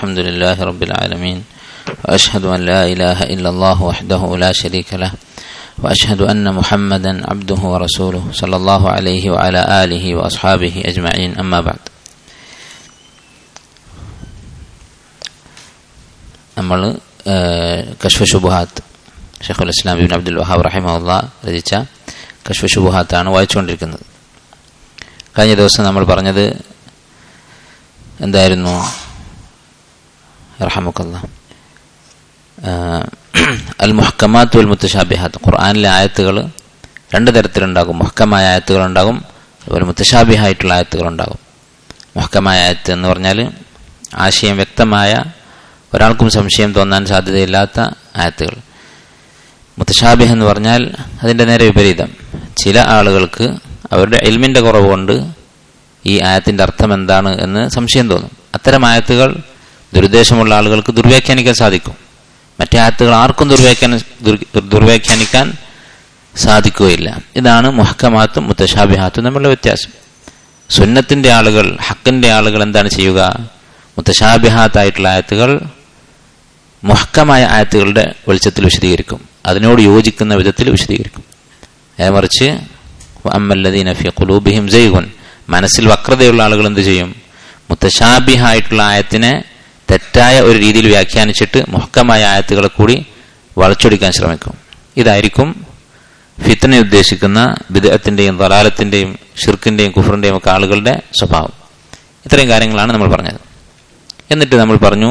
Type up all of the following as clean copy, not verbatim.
الحمد لله رب العالمين وأشهد أن لا إله إلا الله وحده لا شريك له وأشهد أن محمدا عبده ورسوله صلى الله عليه وعلى آله وأصحابه أجمعين أما بعد. നമ്മൾ കശ്ഫ് ശുബുഹാത്ത് ഷെയ്ഖുൽ ഇസ്ലാം ഇബ്നു അബ്ദുൽ വഹാബ് റഹിമഹുല്ലാഹ് രചിച്ച കശ്ഫ് ശുബുഹാത്താണ് വായിച്ചുകൊണ്ടിരിക്കുന്നത്. കഴിഞ്ഞ ദിവസം നമ്മൾ പറഞ്ഞത് എന്തായിരുന്നു? റഹ്മക്കല്ലാഹ്, അൽ മുഹ്കമാത്ത് വൽ മുത്തശാബിഹാത്ത്. ഖുർആനിലെ ആയത്തുകൾ രണ്ട് തരത്തിലുണ്ടാകും. മുഹ്കമായ ആയത്തുകളുണ്ടാകും, അതുപോലെ മുത്തശാബിഹായിട്ടുള്ള ആയത്തുകളുണ്ടാകും. മുഹ്കമായ ആയത്ത് എന്ന് പറഞ്ഞാൽ ആശയം വ്യക്തമായ, ഒരാൾക്കും സംശയം തോന്നാൻ സാധ്യതയില്ലാത്ത ആയത്തുകൾ. മുത്തശാബിഹ് എന്ന് പറഞ്ഞാൽ അതിൻ്റെ നേരെ വിപരീതം. ചില ആളുകൾക്ക് അവരുടെ ഇൽമിൻ്റെ കുറവ് കൊണ്ട് ഈ ആയത്തിൻ്റെ അർത്ഥം എന്താണ് എന്ന് സംശയം തോന്നും. അത്തരം ആയത്തുകൾ ദുരുദ്ദേശമുള്ള ആളുകൾക്ക് ദുർവ്യാഖ്യാനിക്കാൻ സാധിക്കും. മറ്റേ ആയത്തുകൾ ആർക്കും ദുർവ്യാഖ്യാനിക്കാൻ സാധിക്കുകയില്ല. ഇതാണ് മുഹ്കമാത്തും മുത്തശാബിഹാത്തും തമ്മിലുള്ള വ്യത്യാസം. സുന്നത്തിൻ്റെ ആളുകൾ, ഹക്കിൻ്റെ ആളുകൾ എന്താണ് ചെയ്യുക? മുത്തശാബിഹാത്തായിട്ടുള്ള ആയത്തുകൾ മുഹ്കമായ ആയത്തുകളുടെ വെളിച്ചത്തിൽ വിശദീകരിക്കും, അതിനോട് യോജിക്കുന്ന വിധത്തിൽ വിശദീകരിക്കും. മറിച്ച് അമ്മല്ലദീന ഫീ ഖുലൂബിഹിം സൈഗുൻ, മനസ്സിൽ വക്രതയുള്ള ആളുകൾ എന്ത് ചെയ്യും? മുത്തശാബിഹായിട്ടുള്ള ആയത്തിനെ തെറ്റായ ഒരു രീതിയിൽ വ്യാഖ്യാനിച്ചിട്ട് മുഹ്കമായ ആയത്തുകളെ കൂടി വളച്ചൊടിക്കാൻ ശ്രമിക്കും. ഇതായിരിക്കും ഫിത്ന ഉദ്ദേശിക്കുന്ന ബിദ്അത്തിന്റെയും ദലാലത്തിന്റെയും ഷിർക്കിന്റെയും കുഫറിന്റെയും ഒക്കെ ആളുകളുടെ സ്വഭാവം. ഇത്രയും കാര്യങ്ങളാണ് നമ്മൾ പറഞ്ഞത്. എന്നിട്ട് നമ്മൾ പറഞ്ഞു,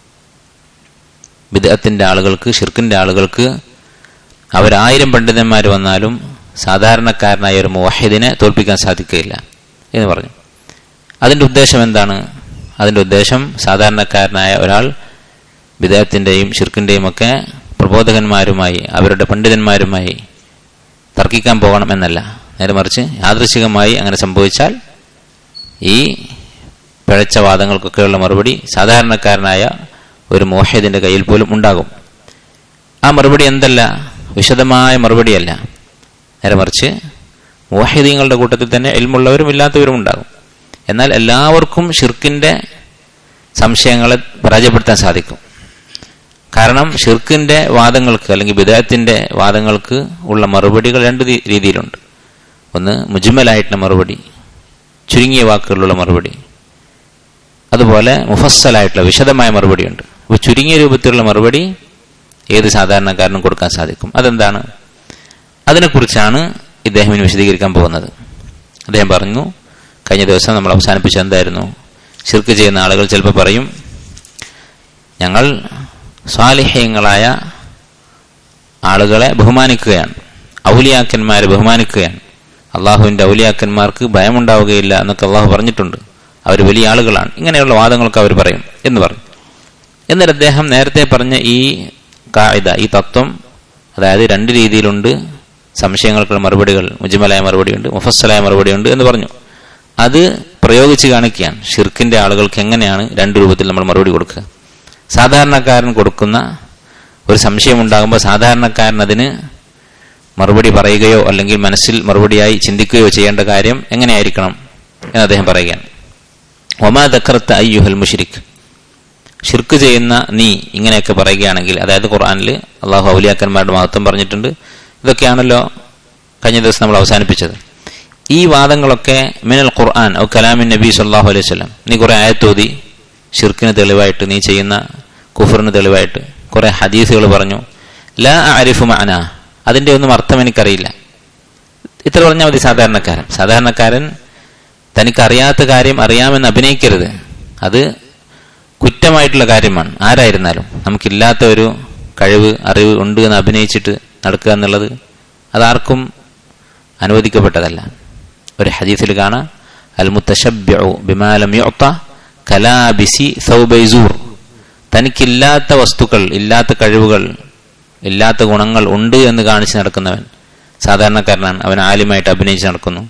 ബിദ്അത്തിന്റെ ആളുകൾക്ക്, ഷിർക്കിന്റെ ആളുകൾക്ക് അവരായിരം പണ്ഡിതന്മാർ വന്നാലും സാധാരണക്കാരനായ ഒരു മുവഹിദിനെ തോൽപ്പിക്കാൻ സാധിക്കുകയില്ല എന്ന് പറഞ്ഞു. അതിൻ്റെ ഉദ്ദേശം എന്താണ്? അതിൻ്റെ ഉദ്ദേശം സാധാരണക്കാരനായ ഒരാൾ ബിദ്അത്തിന്റെയും ഷിർക്കിന്റെയും ഒക്കെ പ്രബോധകന്മാരുമായി, അവരുടെ പണ്ഡിതന്മാരുമായി തർക്കിക്കാൻ പോകണം എന്നല്ല. നേരെ മറിച്ച് യാദൃശ്ചികമായി അങ്ങനെ സംഭവിച്ചാൽ ഈ പിഴച്ച വാദങ്ങൾക്കൊക്കെയുള്ള മറുപടി സാധാരണക്കാരനായ ഒരു മുവഹിദിന്റെ കയ്യിൽ പോലും ഉണ്ടാകും. ആ മറുപടി എന്തല്ല? വിശദമായ മറുപടിയല്ല. നേരെ മറിച്ച് മുവഹിദീങ്ങളുടെ കൂട്ടത്തിൽ തന്നെ ഇൽമുള്ളവരും ഇല്ലാത്തവരും ഉണ്ടാകും. എന്നാൽ എല്ലാവർക്കും ഷിർക്കിന്റെ സംശയങ്ങളെ പരാജയപ്പെടുത്താൻ സാധിക്കും. കാരണം ഷിർക്കിന്റെ വാദങ്ങൾക്ക് അല്ലെങ്കിൽ ബിദ്അത്തിന്റെ വാദങ്ങൾക്ക് ഉള്ള മറുപടികൾ രണ്ട് രീതിയിലുണ്ട്. ഒന്ന് മുജ്മലായിട്ടുള്ള മറുപടി, ചുരുങ്ങിയ വാക്കുകളിലുള്ള മറുപടി. അതുപോലെ മുഫസ്സലായിട്ടുള്ള വിശദമായ മറുപടിയുണ്ട്. അപ്പോൾ ചുരുങ്ങിയ രൂപത്തിലുള്ള മറുപടി ഏത് സാധാരണക്കാരനും കൊടുക്കാൻ സാധിക്കും. അതെന്താണ്? അതിനെക്കുറിച്ചാണ് ഇദ്ദേഹം ഇനി വിശദീകരിക്കാൻ പോകുന്നത്. അദ്ദേഹം പറഞ്ഞു, കഴിഞ്ഞ ദിവസം നമ്മൾ അവസാനിപ്പിച്ച എന്തായിരുന്നു? ശിർക്ക് ചെയ്യുന്ന ആളുകൾ ചിലപ്പോൾ പറയും, ഞങ്ങൾ സ്വാലിഹ്യങ്ങളായ ആളുകളെ ബഹുമാനിക്കുകയാണ്, ഔലിയാക്കന്മാരെ ബഹുമാനിക്കുകയാണ്, അള്ളാഹുവിൻ്റെ ഔലിയാക്കന്മാർക്ക് ഭയമുണ്ടാവുകയില്ല എന്നൊക്കെ അള്ളാഹു പറഞ്ഞിട്ടുണ്ട്, അവർ വലിയ ആളുകളാണ്. ഇങ്ങനെയുള്ള വാദങ്ങളൊക്കെ അവർ പറയും എന്ന് പറഞ്ഞു. എന്നിട്ട് അദ്ദേഹം നേരത്തെ പറഞ്ഞ ഈ ഖാഇദ, ഈ തത്വം, അതായത് രണ്ട് രീതിയിലുണ്ട് സംശയങ്ങൾക്കുള്ള മറുപടികൾ, മുജ്മലായ മറുപടിയുണ്ട്, മുഫസ്സലായ മറുപടിയുണ്ട് എന്ന് പറഞ്ഞു. അത് പ്രയോഗിച്ച് കാണിക്കുകയാണ്. ഷിർക്കിന്റെ ആളുകൾക്ക് എങ്ങനെയാണ് രണ്ട് രൂപത്തിൽ നമ്മൾ മറുപടി കൊടുക്കുക. സാധാരണക്കാരൻ കൊടുക്കുന്ന ഒരു സംശയം ഉണ്ടാകുമ്പോൾ സാധാരണക്കാരൻ അതിന് മറുപടി പറയുകയോ അല്ലെങ്കിൽ മനസ്സിൽ മറുപടിയായി ചിന്തിക്കുകയോ ചെയ്യേണ്ട കാര്യം എങ്ങനെയായിരിക്കണം എന്ന് അദ്ദേഹം പറയുകയാണ്. വമാ ദക്കർത അയ്യുഹൽ മുശ്രിക്, ഷിർക്ക് ചെയ്യുന്ന നീ ഇങ്ങനെയൊക്കെ പറയുകയാണെങ്കിൽ, അതായത് ഖുർആനിൽ അള്ളാഹു ഔലിയാക്കന്മാരുടെ മഹത്വം പറഞ്ഞിട്ടുണ്ട്. ഇതൊക്കെയാണല്ലോ കഴിഞ്ഞ ദിവസം നമ്മൾ അവസാനിപ്പിച്ചത്. ഈ വാദങ്ങളൊക്കെ മിനൽ ഖുർആൻ ഔ കലാമിൻ നബി സല്ലല്ലാഹു അലൈഹി വസല്ലം, നീ കുറെ ആയത്തോതി ഷിർക്കിന് തെളിവായിട്ട്, നീ ചെയ്യുന്ന കുഫറിന് തെളിവായിട്ട് കുറെ ഹദീസുകൾ പറഞ്ഞു. ലാ അഅരിഫു മഅനാ, അതിൻ്റെ ഒന്നും അർത്ഥം എനിക്കറിയില്ല. ഇത്ര പറഞ്ഞാൽ മതി സാധാരണക്കാരൻ. സാധാരണക്കാരൻ തനിക്കറിയാത്ത കാര്യം അറിയാമെന്ന് അഭിനയിക്കരുത്. അത് കുറ്റമായിട്ടുള്ള കാര്യമാണ്. ആരായിരുന്നാലും നമുക്കില്ലാത്ത ഒരു കഴിവ്, അറിവ് ഉണ്ട് എന്ന് അഭിനയിച്ചിട്ട് നടക്കുക എന്നുള്ളത് അതാർക്കും അനുവദിക്കപ്പെട്ടതല്ല. ഒരു ഹദീസിൽ കാണാം, അൽ മുത്തശബ്ബിഉ ബിമാ ലം യുഅത കലാബിസി സൗബൈ സൂർ, തനിക്കില്ലാത്ത വസ്തുക്കൾ, ഇല്ലാത്ത കഴിവുകൾ, ഇല്ലാത്ത ഗുണങ്ങൾ ഉണ്ട് എന്ന് കാണിച്ച് നടക്കുന്നവൻ സാധാരണക്കാരനാണ്. അവൻ ആലിമായിട്ട് അഭിനയിച്ച് നടക്കുന്നു.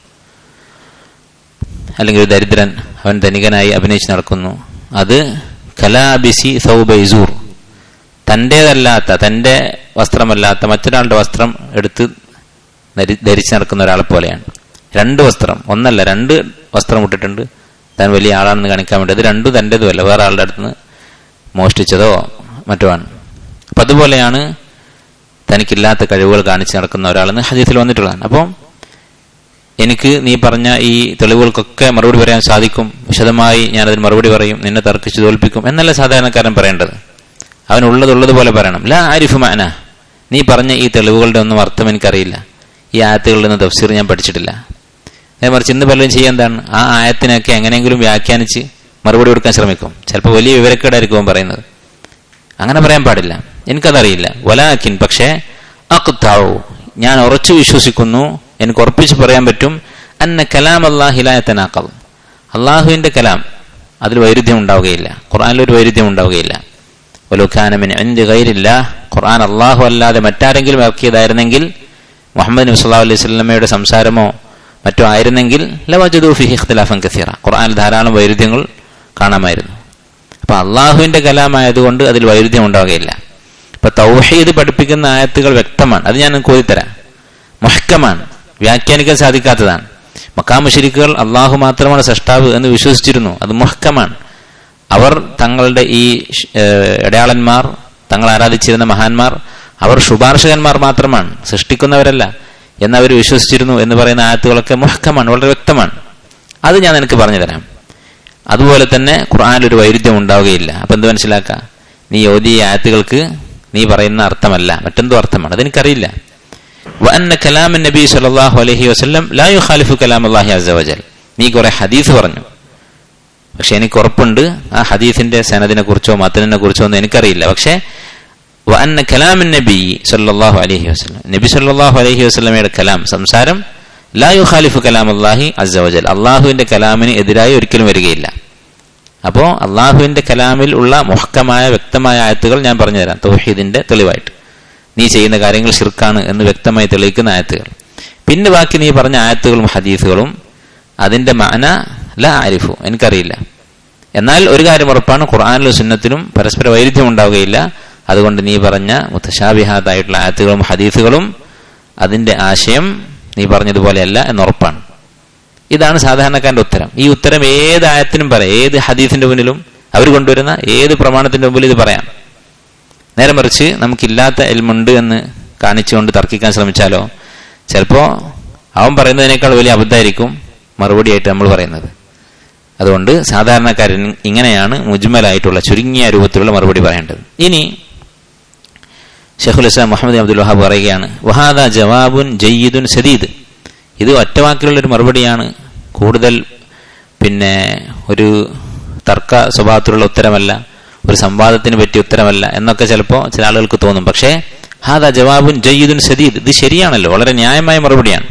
അല്ലെങ്കിൽ ഒരു ദരിദ്രൻ, അവൻ ധനികനായി അഭിനയിച്ച് നടക്കുന്നു. അത് കലാബിസി സൗബൈ സൂർ, തൻ്റേതല്ലാത്ത, തൻ്റെ വസ്ത്രമല്ലാത്ത മറ്റൊരാളുടെ വസ്ത്രം എടുത്ത് ധരിച്ച് നടക്കുന്ന ഒരാളെ പോലെയാണ്. രണ്ട് വസ്ത്രം, ഒന്നല്ല രണ്ട് വസ്ത്രം ഇട്ടിട്ടുണ്ട്, താൻ വലിയ ആളാണെന്ന് കാണിക്കാൻ വേണ്ടി. അത് രണ്ടും തൻ്റേതുമല്ല, വേറെ ആളുടെ അടുത്ത് നിന്ന് മോഷ്ടിച്ചതോ മറ്റോ ആണ്. അപ്പം അതുപോലെയാണ് തനിക്കില്ലാത്ത കഴിവുകൾ കാണിച്ച് നടക്കുന്ന ഒരാളെന്ന് ഹദീസിൽ വന്നിട്ടുള്ളതാണ്. അപ്പോൾ എനിക്ക് നീ പറഞ്ഞ ഈ തെളിവുകൾക്കൊക്കെ മറുപടി പറയാൻ സാധിക്കും, വിശദമായി ഞാനതിന് മറുപടി പറയും, നിന്നെ തർക്കിച്ച് തോൽപ്പിക്കും എന്നല്ല സാധാരണക്കാരൻ പറയേണ്ടത്. അവനുള്ളതുള്ളതുപോലെ പറയണം. ലാ ആരിഫു മഅന, നീ പറഞ്ഞ ഈ തെളിവുകളുടെ ഒന്നും അർത്ഥം എനിക്കറിയില്ല, ഈ ആയത്തുകളുടെ ഒന്നും തഫ്സീർ ഞാൻ പഠിച്ചിട്ടില്ല. മറിച്ച് ഇന്ന് പലരും ചെയ്യാൻ എന്താണ്, ആ ആയത്തിനൊക്കെ എങ്ങനെയെങ്കിലും വ്യാഖ്യാനിച്ച് മറുപടി കൊടുക്കാൻ ശ്രമിക്കും. ചിലപ്പോൾ വലിയ വിവരക്കേടായിരിക്കും പറയുന്നത്. അങ്ങനെ പറയാൻ പാടില്ല. എനിക്കതറിയില്ല. വലാക്കിൻ, പക്ഷേ അഖ്തഉ, ഞാൻ ഉറച്ചു വിശ്വസിക്കുന്നു, എനിക്ക് ഉറപ്പിച്ച് പറയാൻ പറ്റും, അന്ന കലാം അല്ലാഹി ലാ യതനാഖൽ, അള്ളാഹുവിന്റെ കലാം അതിൽ വൈരുദ്ധ്യം ഉണ്ടാവുകയില്ല, ഖുർആനിലൊരു വൈരുദ്ധ്യം ഉണ്ടാവുകയില്ല. വലൗ കാന മിൻ ഇൻദി ഗൈരില്ലാഹ്, ഖുർആൻ അള്ളാഹു അല്ലാതെ മറ്റാരെങ്കിലും ഇറക്കിയതായിരുന്നെങ്കിൽ, മുഹമ്മദ് നബി സല്ലല്ലാഹു അലൈഹി വസല്ലമയുടെ സംസാരമോ മറ്റോ ആയിരുന്നെങ്കിൽ ലവജദൂ ഫീഹി ഇഖ്തിലാഫൻ കസീറ, ഖുർആനിൽ ധാരാളം വൈരുദ്ധ്യങ്ങൾ കാണാമായിരുന്നു. അപ്പൊ അള്ളാഹുവിന്റെ കലാമായതുകൊണ്ട് അതിൽ വൈരുദ്ധ്യം ഉണ്ടാവുകയില്ല. ഇപ്പൊ തൗഹീദ് പഠിപ്പിക്കുന്ന ആയത്തുകൾ വ്യക്തമാണ്, അത് ഞാൻ കോതിത്തരാം. മുഹ്കമാണ്, വ്യാഖ്യാനിക്കാൻ സാധിക്കാത്തതാണ്. മക്കാ മുശ്രിക്കുകൾ അള്ളാഹു മാത്രമാണ് സൃഷ്ടാവ് എന്ന് വിശ്വസിച്ചിരുന്നു, അത് മുഹ്കമാണ്. അവർ തങ്ങളുടെ ഈ ഇടയാളന്മാർ, തങ്ങൾ ആരാധിച്ചിരുന്ന മഹാന്മാർ, അവർ ശുപാർശകന്മാർ മാത്രമാണ്, സൃഷ്ടിക്കുന്നവരല്ല എന്നവർ വിശ്വസിച്ചിരുന്നു എന്ന് പറയുന്ന ആയത്തുകളൊക്കെ മുഹ്കമാണ്, വളരെ വ്യക്തമാണ്. അത് ഞാൻ നിനക്ക് പറഞ്ഞു തരാം. അതുപോലെ തന്നെ ഖുർആനിലൊരു വൈരുദ്ധ്യം ഉണ്ടാവുകയില്ല. അപ്പൊ എന്ത് മനസ്സിലാക്കുക, നീ ഓതിയ ആയത്തുകൾക്ക് നീ പറയുന്ന അർത്ഥമല്ല, മറ്റെന്തോ അർത്ഥമാണ്, അതെനിക്കറിയില്ല. വഅന്ന കലാം നബി സല്ലല്ലാഹു അലൈഹി വസല്ലം ലാ യുഖാലിഫു കലാം അല്ലാഹി അസ്സ വജൽ, നീ കുറെ ഹദീസ് പറഞ്ഞു, പക്ഷെ എനിക്ക് ഉറപ്പുണ്ട് ആ ഹദീസിന്റെ സനദിനെ കുറിച്ചോ മതനിനെ കുറിച്ചോ ഒന്നും എനിക്കറിയില്ല. പക്ഷെ വഅന്ന കലാം നബി സല്ലല്ലാഹു അലൈഹി വസല്ലം, നബി സല്ലല്ലാഹു അലൈഹി വസല്ലമയുടെ കലാം, സംസാരം, ലാ യുഖാലിഫു കലാം അല്ലാഹി അസ്സ വജൽ, അള്ളാഹുവിന്റെ കലാമിന് എതിരായി ഒരിക്കലും വരികയില്ല. അപ്പോ അള്ളാഹുവിന്റെ കലാമിൽ ഉള്ള മുഹ്കമായ വ്യക്തമായ ആയത്തുകൾ ഞാൻ പറഞ്ഞുതരാം, തൗഹീദിന്റെ തെളിവായിട്ട്. നീ ചെയ്യുന്ന കാര്യങ്ങൾ ശിർക്കാണ് എന്ന് വ്യക്തമായി തെളിയിക്കുന്ന ആയത്തുകൾ. പിന്നെ ബാക്കി നീ പറഞ്ഞ ആയത്തുകളും ഹദീസുകളും അതിന്റെ മഅന ലാ ആരിഫു, എനിക്കറിയില്ല. എന്നാൽ ഒരു കാര്യം ഉറപ്പാണ്, ഖുർആനിലും സുന്നത്തിലും പരസ്പര വൈരുദ്ധ്യം ഉണ്ടാവുകയില്ല. അതുകൊണ്ട് നീ പറഞ്ഞ മുതശാബിഹാത്തായിട്ടുള്ള ആയത്തുകളും ഹദീസുകളും അതിന്റെ ആശയം നീ പറഞ്ഞതുപോലെയല്ല എന്നുറപ്പാണ്. ഇതാണ് സാധാരണക്കാരന്റെ ഉത്തരം. ഈ ഉത്തരം ഏത് ആയത്തിനും പറയാം, ഏത് ഹദീസിന്റെ മുന്നിലും അവർ കൊണ്ടുവരുന്ന ഏത് പ്രമാണത്തിന്റെ മുമ്പിൽ ഇത് പറയാം. നേരെ മറിച്ച് നമുക്കില്ലാത്ത എൽമുണ്ട് എന്ന് കാണിച്ചുകൊണ്ട് തർക്കിക്കാൻ ശ്രമിച്ചാലോ ചിലപ്പോൾ അവൻ പറയുന്നതിനേക്കാൾ വലിയ അബദ്ധമായിരിക്കും മറുപടിയായിട്ട് നമ്മൾ പറയുന്നത്. അതുകൊണ്ട് സാധാരണക്കാരൻ ഇങ്ങനെയാണ് മുജ്മലായിട്ടുള്ള ചുരുങ്ങിയ രൂപത്തിലുള്ള മറുപടി പറയേണ്ടത്. ഇനി ശൈഖുൽ ഇസ്ലാം മുഹമ്മദ് അബ്ദുൽ വഹാബ് പറയുകയാണ്, വഹാദാ ജവാബുൻ ജയ്യിദുൻ സദീദ്, ഇത് ഒറ്റവാക്കിലുള്ളൊരു മറുപടിയാണ്, കൂടുതൽ ഒരു തർക്ക സ്വഭാവത്തിലുള്ള ഉത്തരമല്ല, ഒരു സംവാദത്തിന് പറ്റിയ ഉത്തരമല്ല എന്നൊക്കെ ചിലപ്പോൾ ചില ആളുകൾക്ക് തോന്നും. പക്ഷേ ഹാദാ ജവാബുൻ ജയ്യിദുൻ സദീദ്, ഇത് ശരിയാണല്ലോ, വളരെ ന്യായമായ മറുപടിയാണ്.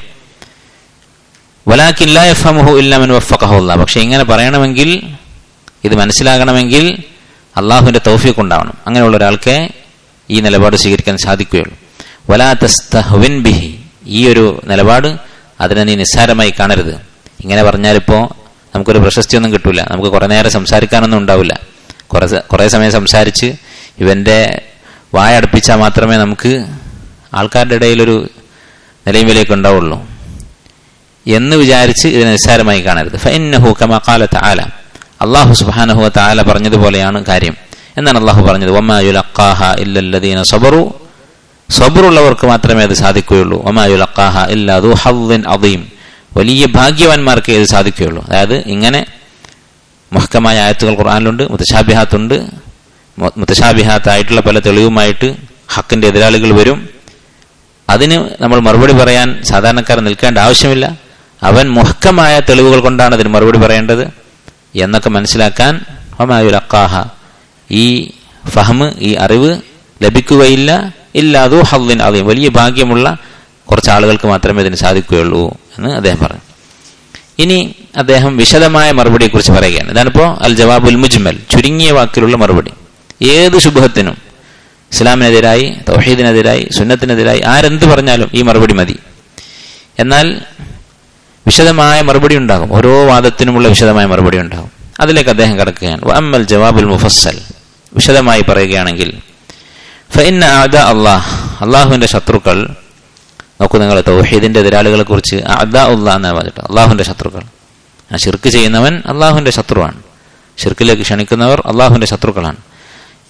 വലാകിൻ ലാ യഫ്ഹമുഹു ഇല്ലാ മൻ വഫഖഹു അല്ലാഹ്, പക്ഷെ ഇങ്ങനെ പറയണമെങ്കിൽ, ഇത് മനസ്സിലാകണമെങ്കിൽ അള്ളാഹുവിന്റെ തൗഫീഖ് ഉണ്ടാവണം. അങ്ങനെയുള്ള ഒരാൾക്ക് ഈ നിലപാട് സ്വീകരിക്കാൻ സാധിക്കുകയുള്ളൂ. വലാ തസ്തഹ്വിൻ ബിഹി, ഈ ഒരു നിലപാട് അതിനെ നീ നിസ്സാരമായി കാണരുത്. ഇങ്ങനെ പറഞ്ഞാലിപ്പോൾ നമുക്കൊരു പ്രശസ്തിയൊന്നും കിട്ടൂല, നമുക്ക് കുറെ നേരം സംസാരിക്കാനൊന്നും ഉണ്ടാവില്ല. കുറെ സമയം സംസാരിച്ച് ഇവന്റെ വായടപ്പിച്ചാൽ മാത്രമേ നമുക്ക് ആൾക്കാരുടെ ഇടയിലൊരു നിലയും വിലയൊക്കെ ഉണ്ടാവുള്ളൂ എന്ന് വിചാരിച്ച് ഇതിനെ നിസ്സാരമായി കാണരുത്. ഫഇന്നഹു കമാ ഖാല തആല, അല്ലാഹു സുബ്ഹാനഹു വ തആല പറഞ്ഞതുപോലെയാണ് കാര്യം. എന്നാണ് അല്ലാഹു പറഞ്ഞത്, വമാ യുലഖാഹ ഇല്ലല്ലദീന സബറു, സബറുള്ളവർക്ക് മാത്രമേ അത് സാധിക്കുകയുള്ളൂ. വമാ യുലഖാഹ ഇല്ലാ ദു ഹദ്ദിൻ അദീം, വലിയ ഭാഗ്യവാന്മാർക്ക് ഇത് സാധിക്കുകയുള്ളൂ. അതായത് ഇങ്ങനെ മുഹ്കമായ ആയത്തുകൾ ഖുർആനിലുണ്ട്, മുതശാബിഹാത്തുണ്ട്. മുതശാബിഹാത്തായിട്ടുള്ള പല തെളിവുമായിട്ട് ഹക്കിന്റെ എതിരാളികൾ വരും. അതിന് നമ്മൾ മറുപടി പറയാൻ സാധാരണക്കാരൻ നിൽക്കേണ്ട ആവശ്യമില്ല. അവൻ മുഹ്കമായ തെളിവുകൾ കൊണ്ടാണ് അതിന് മറുപടി പറയേണ്ടത് എന്നൊക്കെ മനസ്സിലാക്കാൻ വമാ യുലഖാഹ, ഈ ഫഹ്മ്, ഈ അറിവ് ലഭിക്കുകയില്ല ഇല്ലാ ദു ഹദ്ദിൻ അദീം, വലിയ ഭാഗ്യമുള്ള കുറച്ച് ആളുകൾക്ക് മാത്രമേ ഇതിന് സാധിക്കുകയുള്ളൂ എന്ന് അദ്ദേഹം പറഞ്ഞു. ഇനി അദ്ദേഹം വിശദമായ മറുപടിയെക്കുറിച്ച് പറയുകയാണ്. ഇതാണിപ്പോ അൽ ജവാബുൽ മുജ്മൽ, ചുരുങ്ങിയ വാക്കിലുള്ള മറുപടി. ഏത് ശുബ്ഹത്തിനും, ഇസ്ലാമിനെതിരായി, തൗഹീദിനെതിരായി, സുന്നത്തിനെതിരായി ആരെന്ത് പറഞ്ഞാലും ഈ മറുപടി മതി. എന്നാൽ വിശദമായ മറുപടി ഉണ്ടാകും, ഓരോ വാദത്തിനുമുള്ള വിശദമായ മറുപടി ഉണ്ടാകും. അതിലേക്ക് അദ്ദേഹം കടക്കുകയാണ്. വഅമ്മൽ ജവാബുൽ മുഫസ്സൽ, വിശദമായി പറയുകയാണെങ്കിൽ, ഫഇന്ന അഅദാ അല്ലാഹ്, അള്ളാഹുവിന്റെ ശത്രുക്കൾ. നോക്കൂ നിങ്ങൾ, തൗഹീദിന്റെ എതിരാളികളെ കുറിച്ച് അഅദാ അല്ലാഹ് എന്നാണ് പറഞ്ഞിട്ട്, അള്ളാഹുവിന്റെ ശത്രുക്കൾ. ശിർക്ക് ചെയ്യുന്നവൻ അള്ളാഹുവിന്റെ ശത്രുവാണ്, ശിർക്കിലേക്ക് ക്ഷണിക്കുന്നവർ അള്ളാഹുവിന്റെ ശത്രുക്കളാണ്.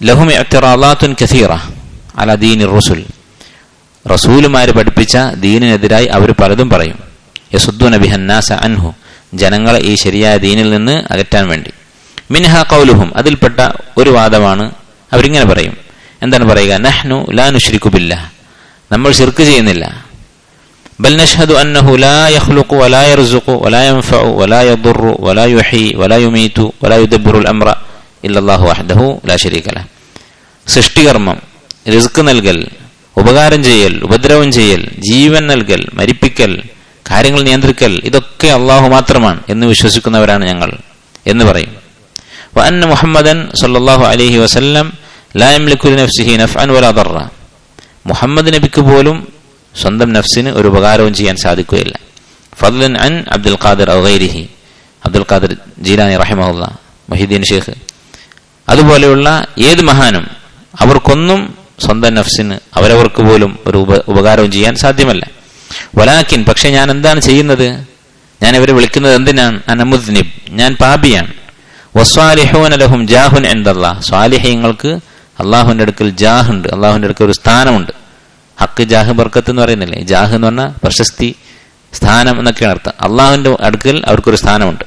ലഹും ഇഅ്തിറാളാത്തുൻ കസീറ അലാ ദീനിർ റസൂൽ, റസൂലുമാര് പഠിപ്പിച്ച ദീനിനെതിരായി അവർ പലതും പറയും. യസുദ്ദൂന ബിഹന്നാസ അൻഹു, ജനങ്ങളെ ഈ ശരിയായ ദീനിൽ നിന്ന് അകറ്റാൻ വേണ്ടി. മിൻഹ ഖൗലുഹും, അതിൽപ്പെട്ട ഒരു വാദമാണ് അവരിങ്ങനെ പറയും. എന്താണ് പറയുക? നഹ്നു ലാ നുശ്രികു ബില്ലാഹ്, നമ്മൾ ശിർക്ക് ചെയ്യുന്നില്ല. ബൽ നഷ്ഹദു അന്നഹു ലാ യഖ്ലുഖു വലാ യർസുഖു വലാ യൻഫഉ വലാ യദുറു വലാ യുഹ്യി വലാ യുമീതു വലാ യുദബ്ബിറുൽ അംറ ഇല്ലല്ലാഹു വഹ്ദഹു ലാ ശരീക ലഹ്. സൃഷ്ടികർമ്മം, റിസ്ക് നൽകൽ, ഉപകാരം ചെയ്യൽ, ഉപദ്രവം ചെയ്യൽ, ജീവൻ നൽകൽ, മരിപ്പിക്കൽ, കാര്യങ്ങൾ നിയന്ത്രിക്കൽ, ഇതൊക്കെ അള്ളാഹു മാത്രമാണ് എന്ന് വിശ്വസിക്കുന്നവരാണ് ഞങ്ങൾ എന്ന് പറയും. വഅന്ന മുഹമ്മദൻ സല്ലല്ലാഹു അലൈഹി വസല്ലം ലാ യംലികു ലിനഫ്സിഹി നഫ്അൻ വലാ ദർറ, മുഹമ്മദ് നബിക്ക് പോലും സ്വന്തം നഫ്സിന് ഒരു ഉപകാരവും ചെയ്യാൻ സാധിക്കുകയില്ല. ഫദ്ലൻ അൻ അബ്ദുൽ ഖാദിർ ഔ ഗൈരിഹി, അബ്ദുൽ ഖാദിർ ജീലാനി റഹിമഹുല്ലാഹ്, മുഹീദ്ദീൻ ഷെയ്ഖ്, അതുപോലെയുള്ള ഏത് മഹാനും അവർക്കൊന്നും സ്വന്തം നഫ്സിന് അവരവർക്ക് പോലും ഒരു ഉപകാരവും ചെയ്യാൻ സാധ്യമല്ല. വലാക്കിൻ, പക്ഷെ ഞാൻ എന്താണ് ചെയ്യുന്നത്? ഞാൻ ഇവരെ വിളിക്കുന്നത് എന്തിനാണ്? അന മുദ്നിബ്, ഞാൻ പാപിയാണ്. വസ്വാലിഹൂന ലഹും ജാഹുൻ ഇൻദല്ലാഹ്, സ്വാലിഹീങ്ങൾക്ക് അള്ളാഹുവിന്റെ അടുക്കൽ ജാഹുണ്ട്, അള്ളാഹുവിന്റെ അടുക്കൽ ഒരു സ്ഥാനമുണ്ട്. ഹക്ക് ജാഹ് ബർക്കത്ത് എന്ന് പറയുന്നില്ലേ? ജാഹ് എന്ന് പറഞ്ഞാൽ പ്രശസ്തി, സ്ഥാനം എന്നൊക്കെയാണ് അർത്ഥം. അള്ളാഹുവിന്റെ അടുക്കൽ അവർക്കൊരു സ്ഥാനമുണ്ട്.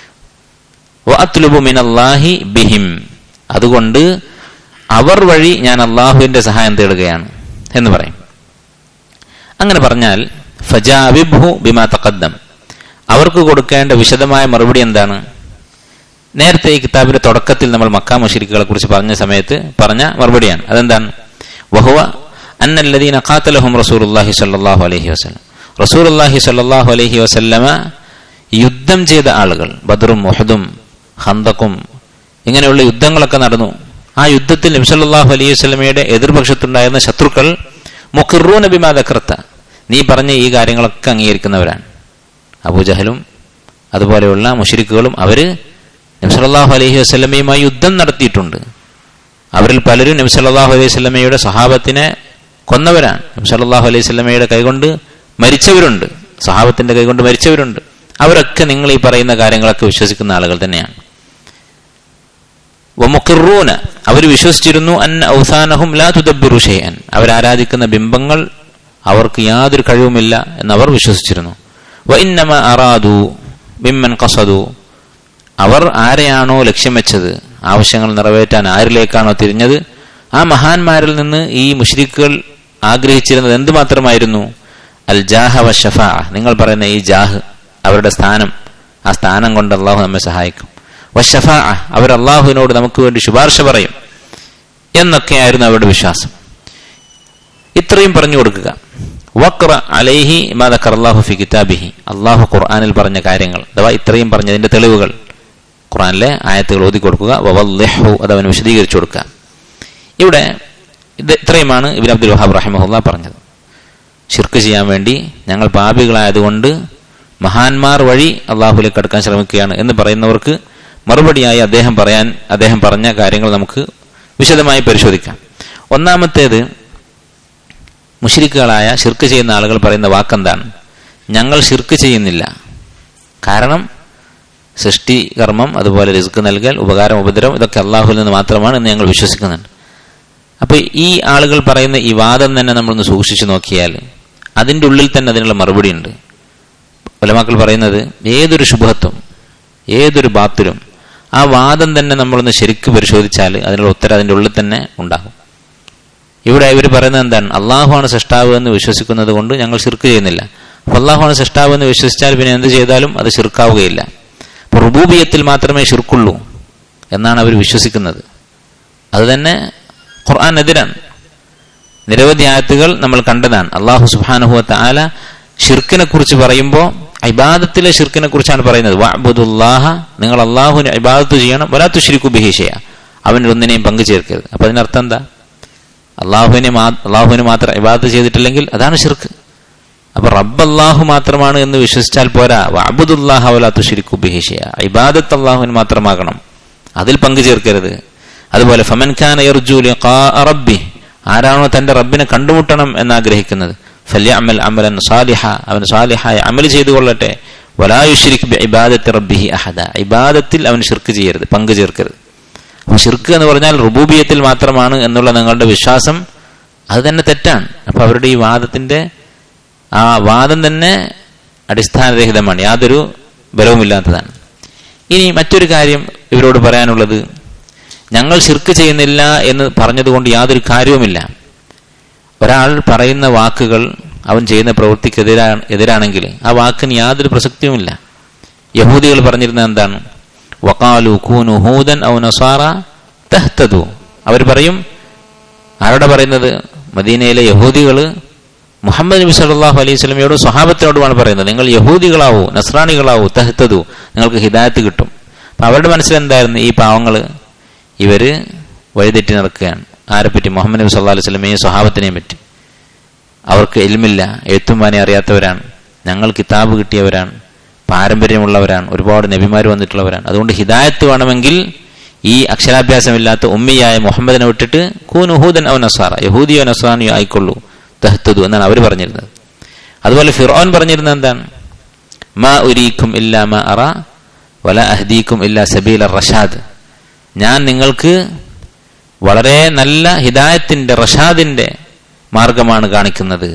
വഅത്ലുബു മിനല്ലാഹി ബിഹിം, അതുകൊണ്ട് അവർ വഴി ഞാൻ അള്ളാഹുവിന്റെ സഹായം തേടുകയാണ് എന്ന് പറയും. അങ്ങനെ പറഞ്ഞാൽ ഫജാവിബ്ഹു ബിമാ തഖദ്ദം, അവർക്ക് കൊടുക്കേണ്ട വിശദമായ മറുപടി എന്താണ്? നേരത്തെ ഈ കിതാബിന്റെ തുടക്കത്തിൽ നമ്മൾ മക്കാ മുശ്രിക്കുകളെ കുറിച്ച് പറഞ്ഞ സമയത്ത് പറഞ്ഞ മറുപടിയാണ്. അതെന്താണ്? വഹുവ അന്നല്ലദീന ഖാതലഹും റസൂലുള്ളാഹി സ്വല്ലല്ലാഹു അലൈഹി വസല്ലം, റസൂലുള്ളാഹി സ്വല്ലല്ലാഹു അലൈഹി വസല്ലമ യുദ്ധം ചെയ്ത ആളുകൾ, ബദറും ഉഹദും ഖന്തഖും ഇങ്ങനെയുള്ള യുദ്ധങ്ങളൊക്കെ നടന്നു. ആ യുദ്ധത്തിൽ നബി സല്ലല്ലാഹു അലൈഹി വസല്ലമയുടെ എതിർപക്ഷത്തുണ്ടായിരുന്ന ശത്രുക്കൾ മുഖിറൂന ബിമാ ദക്കർത, നീ പറഞ്ഞ ഈ കാര്യങ്ങളൊക്കെ അംഗീകരിക്കുന്നവരാണ്. അബൂജഹലും അതുപോലെയുള്ള മുശ്രിക്കുകളും അവര് നബി സല്ലല്ലാഹു അലൈഹി വസല്ലമയുമായി യുദ്ധം നടത്തിയിട്ടുണ്ട്. അവരിൽ പലരും നബി സല്ലല്ലാഹു അലൈഹി വസല്ലമയുടെ സഹാബത്തിനെ കൊന്നവരാണ്. നബി സല്ലല്ലാഹു അലൈഹി വസല്ലമയുടെ കൈകൊണ്ട് മരിച്ചവരുണ്ട്, സഹാബത്തിന്റെ കൈകൊണ്ട് മരിച്ചവരുണ്ട്. അവരൊക്കെ നിങ്ങൾ ഈ പറയുന്ന കാര്യങ്ങളൊക്കെ വിശ്വസിക്കുന്ന ആളുകൾ തന്നെയാണ്. വമുഖിറൂന, അവർ വിശ്വസിച്ചിരുന്നു അന്ന ഔസാനഹും ലാ തുദബ്ബിറു ഷൈഅൻ, അവരാരാധിക്കുന്ന ബിംബങ്ങൾ അവർക്ക് യാതൊരു കഴിവുമില്ല എന്നവർ വിശ്വസിച്ചിരുന്നു. വഇന്നമ അറാദു ബിമ്മൻ ഖസദു, അവർ ആരെയാണോ ലക്ഷ്യം വെച്ചത്, ആവശ്യങ്ങൾ നിറവേറ്റാൻ ആരിലേക്കാണോ തിരിഞ്ഞത്, ആ മഹാന്മാരിൽ നിന്ന് ഈ മുശ്രിക്കുകൾ ആഗ്രഹിച്ചിരുന്നത് എന്തുമാത്രമായിരുന്നു? അൽ ജാഹ വശഫാ, നിങ്ങൾ പറയുന്ന ഈ ജാഹ്, അവരുടെ സ്ഥാനം, ആ സ്ഥാനം കൊണ്ട് അള്ളാഹു നമ്മെ സഹായിക്കും. വശഫാ, അവർ അള്ളാഹുവിനോട് നമുക്ക് വേണ്ടി ശുപാർശ പറയും എന്നൊക്കെയായിരുന്നു അവരുടെ വിശ്വാസം. ഇത്രയും പറഞ്ഞു കൊടുക്കുക. വഖ്റ അലൈഹി മാ ദക്കറല്ലാഹു ഫി കിതാബിഹി, അള്ളാഹു ഖുർആനിൽ പറഞ്ഞ കാര്യങ്ങൾ അഥവാ ഇത്രയും പറഞ്ഞതിന്റെ തെളിവുകൾ ഖുർആനിലെ ആയത്തുകൾ ഓതി കൊടുക്കുക. വവദ്ദിഹു, അത് അവന് വിശദീകരിച്ചു കൊടുക്കുക. ഇവിടെ ഇത് ഇത്രയുമാണ് ഇബ്നു അബ്ദുൽ വഹാബ് റഹിമഹുല്ലാഹ് പറഞ്ഞത്. ശിർക്ക് ചെയ്യാൻ വേണ്ടി ഞങ്ങൾ പാപികളായതുകൊണ്ട് മഹാന്മാർ വഴി അള്ളാഹുലേക്ക് അടുക്കാൻ ശ്രമിക്കുകയാണ് എന്ന് പറയുന്നവർക്ക് മറുപടിയായി അദ്ദേഹം പറഞ്ഞ കാര്യങ്ങൾ നമുക്ക് വിശദമായി പരിശോധിക്കാം. ഒന്നാമത്തേത്, മുശ്രിക്കുകളായ ശിർക്ക് ചെയ്യുന്ന ആളുകൾ പറയുന്ന വാക്കെന്താണ്? ഞങ്ങൾ ശിർക്ക് ചെയ്യുന്നില്ല, കാരണം സൃഷ്ടി കർമ്മം, അതുപോലെ റിസ്ക് നൽകൽ, ഉപകാരം ഉപദ്രവം, ഇതൊക്കെ അള്ളാഹുവിൽ നിന്ന് മാത്രമാണ് എന്ന് ഞങ്ങൾ വിശ്വസിക്കുന്നുണ്ട്. അപ്പൊ ഈ ആളുകൾ പറയുന്ന ഈ വാദം തന്നെ നമ്മളൊന്ന് സൂക്ഷിച്ചു നോക്കിയാൽ അതിൻ്റെ ഉള്ളിൽ തന്നെ അതിനുള്ള മറുപടി ഉണ്ട്. ഉലമാക്കൾ പറയുന്നത് ഏതൊരു ശുഭത്വം, ഏതൊരു ബാത്തിലും ആ വാദം തന്നെ നമ്മളൊന്ന് ശരിക്ക് പരിശോധിച്ചാൽ അതിനുള്ള ഉത്തരം അതിൻ്റെ ഉള്ളിൽ തന്നെ ഉണ്ടാകും. ഇവിടെ ഇവർ പറയുന്നത് എന്താണ്? അള്ളാഹുവാണ് സൃഷ്ടാവ് എന്ന് വിശ്വസിക്കുന്നത് കൊണ്ട് ഞങ്ങൾ ശിർക്ക് ചെയ്യുന്നില്ല. അപ്പൊ അള്ളാഹുവാണ് സൃഷ്ടാവ് എന്ന് വിശ്വസിച്ചാൽ പിന്നെ എന്ത് ചെയ്താലും അത് ശിർക്കാവുകയില്ല. അപ്പൊ റുബൂബിയത്തിൽ മാത്രമേ ശിർക്കുള്ളൂ എന്നാണ് അവർ വിശ്വസിക്കുന്നത്. അത് തന്നെ ഖുർആനെതിരാണ്. നിരവധി ആയത്തുകൾ നമ്മൾ കണ്ടതാണ്. അള്ളാഹു സുബ്ഹാനഹു വ തആല ശിർക്കിനെ കുറിച്ച് പറയുമ്പോൾ ഇബാദത്തിലെ ശിർക്കിനെ കുറിച്ചാണ് പറയുന്നത്. വഅബ്ദുല്ലാഹ, നിങ്ങൾ അള്ളാഹുവിനെ ഇബാദത്ത് ചെയ്യണം. വലാ തുശ്രികു ബിഹി ഷൈഅ, അവനിൽ ഒന്നിനെയും പങ്കു ചേർക്കരുത്. അപ്പൊ അതിനർത്ഥം എന്താ? അള്ളാഹുവിന് മാത്രം ഇബാദത്ത് ചെയ്തിട്ടില്ലെങ്കിൽ അതാണ് ശിർക്ക്. അപ്പൊ റബ്ബ് അള്ളാഹു മാത്രമാണ് എന്ന് വിശ്വസിച്ചാൽ പോരാ. വഅബ്ദുല്ലാഹ വലാ തുശ്രികു ബിഹി ഷൈഅ, ഇബാദത്ത് അള്ളാഹുവിന് മാത്രമാകണം, അതിൽ പങ്കു ചേർക്കരുത്. അതുപോലെ ഫമൻ കാന യർജു ലിഖാഅ റബ്ബി, ആരാണോ തന്റെ റബ്ബിനെ കണ്ടുമുട്ടണം എന്നാഗ്രഹിക്കുന്നത്, ഫല്യഅമൽ അമലൻ സാലിഹ, അവൻ സാലിഹായ അമൽ ചെയ്തു കൊള്ളട്ടെ. വലാ യുശ്രിക് ബിഇബാദത്തി റബ്ബിഹി അഹദ, ഇബാദത്തിൽ അവൻ ശിർക്ക് ചെയ്യരുത്, പങ്കു ചേർക്കരുത്. അപ്പോൾ ഷിർക്ക് എന്ന് പറഞ്ഞാൽ റുബൂബിയത്തിൽ മാത്രമാണ് എന്നുള്ള നിങ്ങളുടെ വിശ്വാസം അത് തന്നെ തെറ്റാണ്. അപ്പോൾ അവരുടെ ഈ വാദത്തിന്റെ ആ വാദം തന്നെ അടിസ്ഥാനരഹിതമാണ്, യാതൊരു ബലവുമില്ലാത്തതാണ്. ഇനി മറ്റൊരു കാര്യം ഇവരോട് പറയാനുള്ളത്, ഞങ്ങൾ ഷിർക്ക് ചെയ്യുന്നില്ല എന്ന് പറഞ്ഞതുകൊണ്ട് യാതൊരു കാര്യവുമില്ല. ഒരാൾ പറയുന്ന വാക്കുകൾ അവൻ ചെയ്യുന്ന പ്രവൃത്തിക്ക് എതിരാണെങ്കിൽ ആ വാക്കിന് യാതൊരു പ്രസക്തിയുമില്ല. യഹൂദികൾ പറഞ്ഞിരുന്നത് എന്താണ്? വഖാലു കൂനു ഹൂദൻ ഔ നസാറ തഹ്തദു. അവർ പറയും, ആരോടെ പറയുന്നത്? മദീനയിലെ യഹൂദികൾ മുഹമ്മദ് നബി സല്ലല്ലാഹു അലൈഹി വസല്ലമയോടും സ്വഹാബത്തിനോടുമാണ് പറയുന്നത്, നിങ്ങൾ യഹൂദികളാവൂ, നസ്രാണികളാവൂ, തഹ്തദു, നിങ്ങൾക്ക് ഹിദായത്ത് കിട്ടും. അപ്പം അവരുടെ മനസ്സിലെന്തായിരുന്നു? ഈ പാവങ്ങൾ ഇവര് വഴിതെറ്റി നടക്കുകയാണ്. ആരെപ്പറ്റി? മുഹമ്മദ് നബി സല്ലല്ലാഹു അലൈഹി വസല്ലമയെയും സ്വഹാബത്തിനെയും പറ്റി. അവർക്ക് ഇൽമില്ല, എഴുത്തും വായനയും അറിയാത്തവരാണ്, ഞങ്ങൾ കിതാബ് കിട്ടിയവരാണ്, പാരമ്പര്യമുള്ളവരാണ്, ഒരുപാട് നബിമാർ വന്നിട്ടുള്ളവരാണ്. അതുകൊണ്ട് ഹിദായത്ത് വേണമെങ്കിൽ ഈ അക്ഷരാഭ്യാസമില്ലാത്ത ഉമ്മിയായ മുഹമ്മദിനെ വിട്ടിട്ട് കൂനു ഹൂദൻ ഔ നസാറ, യഹൂദിയോ നസ്രാനിയോ ആയിക്കൊള്ളൂ, തഹ്തദു എന്നാണ് അവർ പറഞ്ഞിരുന്നത്. അതുപോലെ ഫിർഔൻ പറഞ്ഞിരുന്നത് എന്താണ്? മാ ഉരീക്കും ഇല്ലാ മാ അറ വല അഹ്ദീക്കും ഇല്ലാ സബീല റഷാദ്. ഞാൻ നിങ്ങൾക്ക് വളരെ നല്ല ഹിദായത്തിന്റെ റഷാദിന്റെ മാർഗമാണ് കാണിക്കുന്നത്.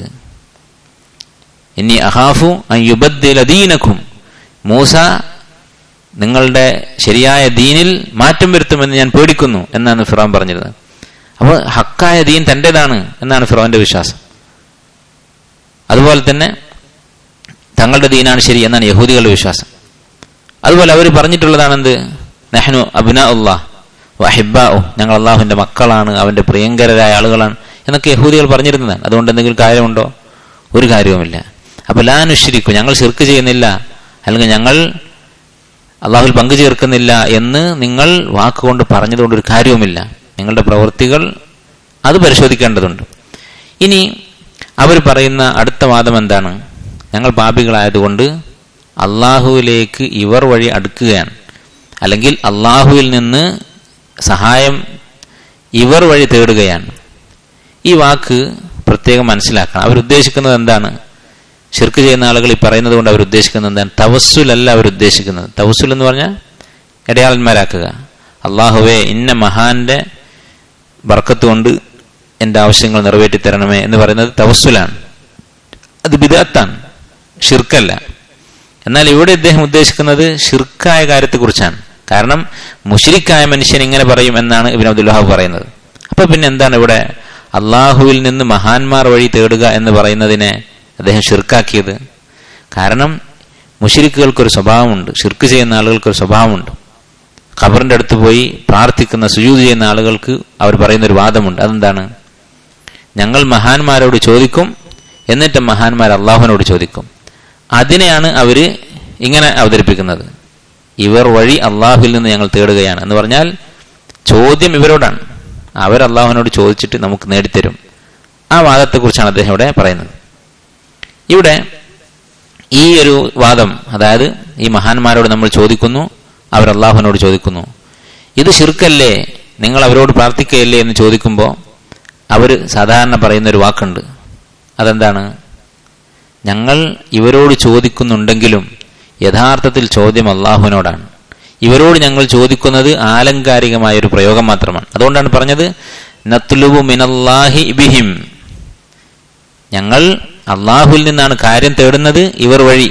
ഇന്നി അഖാഫു അൻ യുബദ്ദില ദീനക്കും. മൂസ നിങ്ങളുടെ ശരിയായ ദീനിൽ മാറ്റം വരുത്തുമെന്ന് ഞാൻ പേടിക്കുന്നു എന്നാണ് ഫിറോൻ പറഞ്ഞിരുന്നത്. അപ്പോൾ ഹക്കായ ദീൻ തൻ്റെതാണ് എന്നാണ് ഫിറോന്റെ വിശ്വാസം. അതുപോലെ തന്നെ തങ്ങളുടെ ദീനാണ് ശരി എന്നാണ് യഹൂദികളുടെ വിശ്വാസം. അതുപോലെ അവർ പറഞ്ഞിട്ടുള്ളതാണെന്ത്? നഹ്നു അബ്നാഉല്ലാഹ് വഹിബ്ബാഉ, ഞങ്ങൾ അള്ളാഹുവിന്റെ മക്കളാണ്, അവന്റെ പ്രിയങ്കരായ ആളുകളാണ് എന്നൊക്കെ യഹൂദികൾ പറഞ്ഞിരുന്നതാണ്. അതുകൊണ്ട് എന്തെങ്കിലും കാര്യമുണ്ടോ? ഒരു കാര്യവുമില്ല. അപ്പോൾ ലാ നുശ്രിക്കു, ഞങ്ങൾ ശിർക്ക് ചെയ്യുന്നില്ല, അല്ലെങ്കിൽ ഞങ്ങൾ അള്ളാഹുവിൽ പങ്കു ചേർക്കുന്നില്ല എന്ന് നിങ്ങൾ വാക്കുകൊണ്ട് പറഞ്ഞതുകൊണ്ട് ഒരു കാര്യവുമില്ല. നിങ്ങളുടെ പ്രവൃത്തികൾ അത് പരിശോധിക്കേണ്ടതുണ്ട്. ഇനി അവർ പറയുന്ന അടുത്ത വാദം എന്താണ്? ഞങ്ങൾ പാപികളായതുകൊണ്ട് അള്ളാഹുവിലേക്ക് ഇവർ വഴി അടുക്കുകയാണ്, അല്ലെങ്കിൽ അള്ളാഹുവിൽ നിന്ന് സഹായം ഇവർ വഴി തേടുകയാണ്. ഈ വാക്ക് പ്രത്യേകം മനസ്സിലാക്കണം. അവരുദ്ദേശിക്കുന്നത് എന്താണ്? ശിർക്ക് ചെയ്യുന്ന ആളുകൾ ഈ പറയുന്നത് കൊണ്ട് അവരുദ്ദേശിക്കുന്നത് എന്താണ്? തവസ്സുലല്ല അവരുദ്ദേശിക്കുന്നത്. തവസ്സുൽ എന്ന് പറഞ്ഞാൽ ഇടയാളന്മാരാക്കുക. അള്ളാഹുവേ ഇന്ന മഹാന്റെ ബർക്കത്ത് കൊണ്ട് എൻ്റെ ആവശ്യങ്ങൾ നിറവേറ്റി തരണമേ എന്ന് പറയുന്നത് തവസ്സുലാണ്. അത് ബിദ്അത്താണ്, ഷിർക്കല്ല. എന്നാൽ ഇവിടെ ഇദ്ദേഹം ഉദ്ദേശിക്കുന്നത് ഷിർക്കായ കാര്യത്തെക്കുറിച്ചാണ്. കാരണം മുശ്രിക്കായ മനുഷ്യൻ ഇങ്ങനെ പറയും എന്നാണ് ഇബ്നു അബ്ദുൽ വഹാബ് പറയുന്നത്. അപ്പൊ പിന്നെ എന്താണ് ഇവിടെ അള്ളാഹുവിൽ നിന്ന് മഹാന്മാർ വഴി തേടുക എന്ന് പറയുന്നതിനെ അദ്ദേഹം ഷിർക്കാക്കിയത്? കാരണം മുശ്രിക്കുകൾക്കൊരു സ്വഭാവമുണ്ട്, ഷിർക്ക് ചെയ്യുന്ന ആളുകൾക്കൊരു സ്വഭാവമുണ്ട്. ഖബറിന്റെ അടുത്ത് പോയി പ്രാർത്ഥിക്കുന്ന സുജൂദ് ചെയ്യുന്ന ആളുകൾക്ക് അവർ പറയുന്നൊരു വാദമുണ്ട്. അതെന്താണ്? ഞങ്ങൾ മഹാന്മാരോട് ചോദിക്കും, എന്നിട്ട് മഹാന്മാർ അള്ളാഹുവിനോട് ചോദിക്കും. അതിനെയാണ് അവര് ഇങ്ങനെ അവതരിപ്പിക്കുന്നത്, ഇവർ വഴി അള്ളാഹുവിൽ നിന്ന് ഞങ്ങൾ തേടുകയാണ് എന്ന് പറഞ്ഞാൽ ചോദ്യം ഇവരോടാണ്. അവർ അള്ളാഹുവിനോട് ചോദിച്ചിട്ട് നമുക്ക് നേടിത്തരും. ആ വാദത്തെക്കുറിച്ചാണ് അദ്ദേഹം ഇവിടെ പറയുന്നത്. ഇവിടെ ഈ ഒരു വാദം, അതായത് ഈ മഹാന്മാരോട് നമ്മൾ ചോദിക്കുന്നു, അവർ അള്ളാഹുവിനോട് ചോദിക്കുന്നു, ഇത് ശിർക്കല്ലേ, നിങ്ങൾ അവരോട് പ്രാർത്ഥിക്കുകയല്ലേ എന്ന് ചോദിക്കുമ്പോൾ അവർ സാധാരണ പറയുന്നൊരു വാക്കുണ്ട്. അതെന്താണ്? ഞങ്ങൾ ഇവരോട് ചോദിക്കുന്നുണ്ടെങ്കിലും യഥാർത്ഥത്തിൽ ചോദ്യം അള്ളാഹുവിനോടാണ്. ഇവരോട് ഞങ്ങൾ ചോദിക്കുന്നത് ആലങ്കാരികമായൊരു പ്രയോഗം മാത്രമാണ്. അതുകൊണ്ടാണ് പറഞ്ഞത് നത്ലുബു മിനല്ലാഹി ബിഹിം, ഞങ്ങൾ അള്ളാഹുവിൽ നിന്നാണ് കാര്യം തേടുന്നത് ഇവർ വഴി.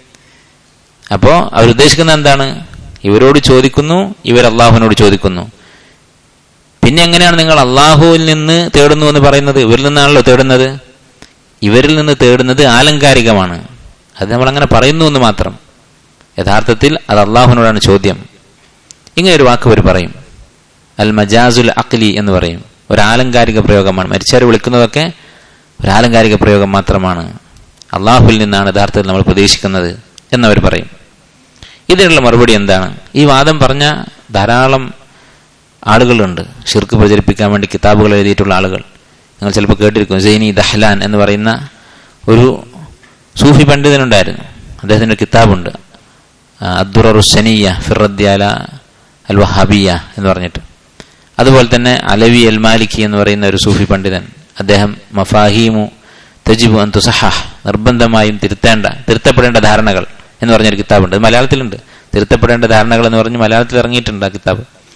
അപ്പോൾ അവരുദ്ദേശിക്കുന്നത് എന്താണ്? ഇവരോട് ചോദിക്കുന്നു, ഇവർ അള്ളാഹുവിനോട് ചോദിക്കുന്നു. പിന്നെ എങ്ങനെയാണ് നിങ്ങൾ അള്ളാഹുവിൽ നിന്ന് തേടുന്നു എന്ന് പറയുന്നത്? ഇവരിൽ നിന്നാണല്ലോ തേടുന്നത്. ഇവരിൽ നിന്ന് തേടുന്നത് ആലങ്കാരികമാണ്, അത് നമ്മളങ്ങനെ പറയുന്നു എന്ന് മാത്രം. യഥാർത്ഥത്തിൽ അത് അള്ളാഹുവിനോടാണ് ചോദ്യം. ഇങ്ങനെ ഒരു വാക്ക് അവർ പറയും, അൽ മജാസുൽ അഖ്ലി എന്ന് പറയും. ഒരു ആലങ്കാരിക പ്രയോഗമാണ്. മരിച്ചവരെ വിളിക്കുന്നതൊക്കെ ഒരു ആലങ്കാരിക പ്രയോഗം മാത്രമാണ്, അള്ളാഹുവിൽ നിന്നാണ് യഥാർത്ഥത്തിൽ നമ്മൾ പ്രതീക്ഷിക്കുന്നത് എന്നവർ പറയും. ഇതിനുള്ള മറുപടി എന്താണ്? ഈ വാദം പറഞ്ഞ ധാരാളം ആളുകളുണ്ട്, ഷിർക്ക് പ്രചരിപ്പിക്കാൻ വേണ്ടി കിതാബുകൾ എഴുതിയിട്ടുള്ള ആളുകൾ. നിങ്ങൾ ചിലപ്പോൾ കേട്ടിരിക്കും, സൈനി ദഹ്ലാൻ എന്ന് പറയുന്ന ഒരു സൂഫി പണ്ഡിതനുണ്ടായിരുന്നു. അദ്ദേഹത്തിൻ്റെ ഒരു കിതാബുണ്ട്, അദ്ദുററുസ്സനിയ്യ ഫിറദ്യാല അൽ വഹാബിയ എന്ന് പറഞ്ഞിട്ട്. അതുപോലെ തന്നെ അലവി അൽ മാലിക്കി എന്ന് പറയുന്ന ഒരു സൂഫി പണ്ഡിതൻ, അദ്ദേഹം മഫാഹീമു തജിബു അൻ തുസഹഹ്, നിർബന്ധമായും തിരുത്തപ്പെടേണ്ട ധാരണകൾ എന്ന് പറഞ്ഞൊരു കിതാബുണ്ട്. അത് മലയാളത്തിലുണ്ട്. തിരുത്തപ്പെടേണ്ട ധാരണകൾ എന്ന് പറഞ്ഞ് മലയാളത്തിൽ ഇറങ്ങിയിട്ടുണ്ട് ആ കിതാബ്.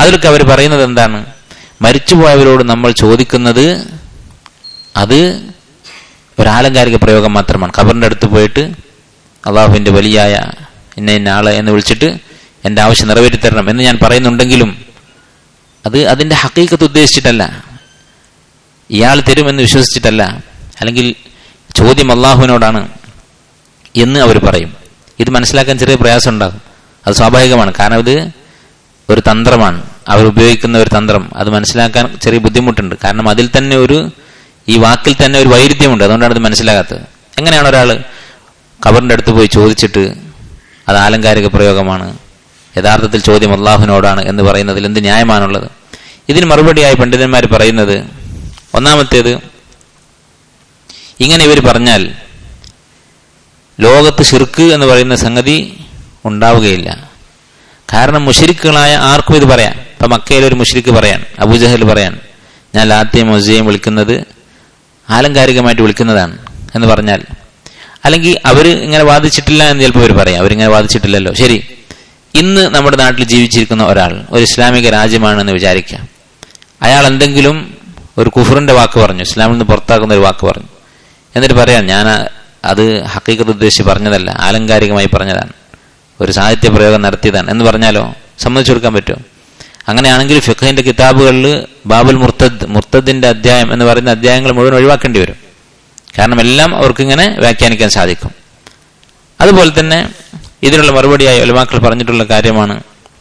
അതിലൊക്കെ അവർ പറയുന്നത് എന്താണ്? മരിച്ചുപോയവരോട് നമ്മൾ ചോദിക്കുന്നത് അത് ഒരു ആലങ്കാരിക പ്രയോഗം മാത്രമാണ്. ഖബറിന്റെ അടുത്ത് പോയിട്ട് അള്ളാഹുവിന്റെ വലിയായ ഇന്ന ഇന്ന ആളെ എന്ന് വിളിച്ചിട്ട് എൻ്റെ ആവശ്യം നിറവേറ്റിത്തരണം എന്ന് ഞാൻ പറയുന്നുണ്ടെങ്കിലും അത് അതിൻ്റെ ഹഖീഖത്ത് ഉദ്ദേശിച്ചിട്ടല്ല, ഇയാൾ തരുമെന്ന് വിശ്വസിച്ചിട്ടല്ല, അല്ലെങ്കിൽ ചോദ്യം അള്ളാഹുവിനോടാണ് എന്ന് അവർ പറയും. ഇത് മനസ്സിലാക്കാൻ ചെറിയ പ്രയാസം ഉണ്ടാകും. അത് സ്വാഭാവികമാണ്. കാരണം ഇത് ഒരു തന്ത്രമാണ്, അവർ ഉപയോഗിക്കുന്ന ഒരു തന്ത്രം. അത് മനസ്സിലാക്കാൻ ചെറിയ ബുദ്ധിമുട്ടുണ്ട്. കാരണം അതിൽ തന്നെ ഈ വാക്കിൽ തന്നെ ഒരു വൈരുദ്ധ്യമുണ്ട്. അതുകൊണ്ടാണ് ഇത് മനസ്സിലാകാത്തത്. എങ്ങനെയാണ് ഒരാൾ ഖബറിൻ്റെ അടുത്ത് പോയി ചോദിച്ചിട്ട് അത് ആലങ്കാരിക പ്രയോഗമാണ്, യഥാർത്ഥത്തിൽ ചോദ്യം അള്ളാഹുവിനോടാണ് എന്ന് പറയുന്നതിൽ എന്ത് ന്യായമാണുള്ളത്? ഇതിന് മറുപടിയായി പണ്ഡിതന്മാർ പറയുന്നത്, ഒന്നാമത്തേത്, ഇങ്ങനെ ഇവർ പറഞ്ഞാൽ ലോകത്ത് ശിർക്ക് എന്ന് പറയുന്ന സംഗതി ഉണ്ടാവുകയില്ല. കാരണം മുശ്രിക്കുകളായ ആർക്കും ഇത് പറയാം. ഇപ്പം മക്കയിലൊരു മുശ്രിക്ക് പറയാൻ, അബൂജഹൽ പറയാൻ, ഞാൻ ലാത്തയും ഉസ്സയും വിളിക്കുന്നത് ആലങ്കാരികമായിട്ട് വിളിക്കുന്നതാണ് എന്ന് പറഞ്ഞാൽ, അല്ലെങ്കിൽ അവർ ഇങ്ങനെ വാദിച്ചിട്ടില്ല എന്ന് ചിലപ്പോൾ അവർ പറയാം. അവരിങ്ങനെ വാദിച്ചിട്ടില്ലല്ലോ. ശരി, ഇന്ന് നമ്മുടെ നാട്ടിൽ ജീവിച്ചിരിക്കുന്ന ഒരാൾ ഒരു ഇസ്ലാമിക രാജ്യമാണെന്ന് വിചാരിക്കാം. അയാൾ എന്തെങ്കിലും ഒരു കുഫറിന്റെ വാക്ക് പറഞ്ഞു, ഇസ്ലാമിൽ നിന്ന് പുറത്താക്കുന്ന ഒരു വാക്ക് പറഞ്ഞു, എന്നിട്ട് പറയാം ഞാൻ അത് ഹഖീഖത്ത് ഉദ്ദേശിച്ച് പറഞ്ഞതല്ല, ആലങ്കാരികമായി പറഞ്ഞതാണ്, ഒരു സാഹിത്യ പ്രയോഗം നടത്തിയതാണ് എന്ന് പറഞ്ഞാലോ സമ്മതിച്ചു കൊടുക്കാൻ പറ്റുമോ? അങ്ങനെയാണെങ്കിൽ ഫിഖഹിന്റെ കിതാബുകളിൽ ബാബുൽ മുർത്തദിന്റെ അധ്യായം എന്ന് പറയുന്ന അധ്യായങ്ങൾ മുഴുവൻ ഒഴിവാക്കേണ്ടി വരും. കാരണം എല്ലാം അവർക്കിങ്ങനെ വ്യാഖ്യാനിക്കാൻ സാധിക്കും. അതുപോലെ തന്നെ ഇതിനുള്ള മറുപടിയായി ഉലമാക്കൾ പറഞ്ഞിട്ടുള്ള കാര്യമാണ്,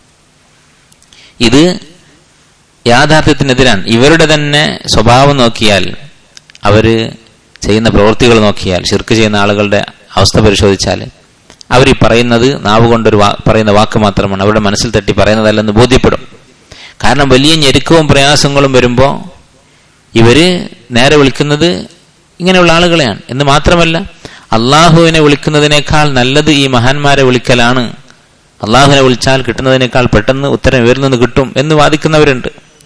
ഇത് യാഥാർത്ഥ്യത്തിനെതിരാണ്. ഇവരുടെ തന്നെ സ്വഭാവം നോക്കിയാൽ, അവർ ചെയ്യുന്ന പ്രവൃത്തികൾ നോക്കിയാൽ, ശിർക്ക് ചെയ്യുന്ന ആളുകളുടെ അവസ്ഥ പരിശോധിച്ചാൽ, അവർ ഈ പറയുന്നത് നാവ് കൊണ്ടൊരു പറയുന്ന വാക്ക് മാത്രമാണ്, അവരുടെ മനസ്സിൽ തട്ടി പറയുന്നതല്ലെന്ന് ബോധ്യപ്പെടും. കാരണം വലിയ ഞെരുക്കവും പ്രയാസങ്ങളും വരുമ്പോൾ ഇവര് നേരെ വിളിക്കുന്നത് ഇങ്ങനെയുള്ള ആളുകളെയാണ്. എന്ന് മാത്രമല്ല, അള്ളാഹുവിനെ വിളിക്കുന്നതിനേക്കാൾ നല്ലത് ഈ മഹാന്മാരെ വിളിക്കലാണ്. അള്ളാഹുവിനെ വിളിച്ചാൽ കിട്ടുന്നതിനേക്കാൾ പെട്ടെന്ന് ഉത്തരം ഇവരിൽ നിന്ന് കിട്ടും എന്ന് വാദിക്കുന്നവരുണ്ട്.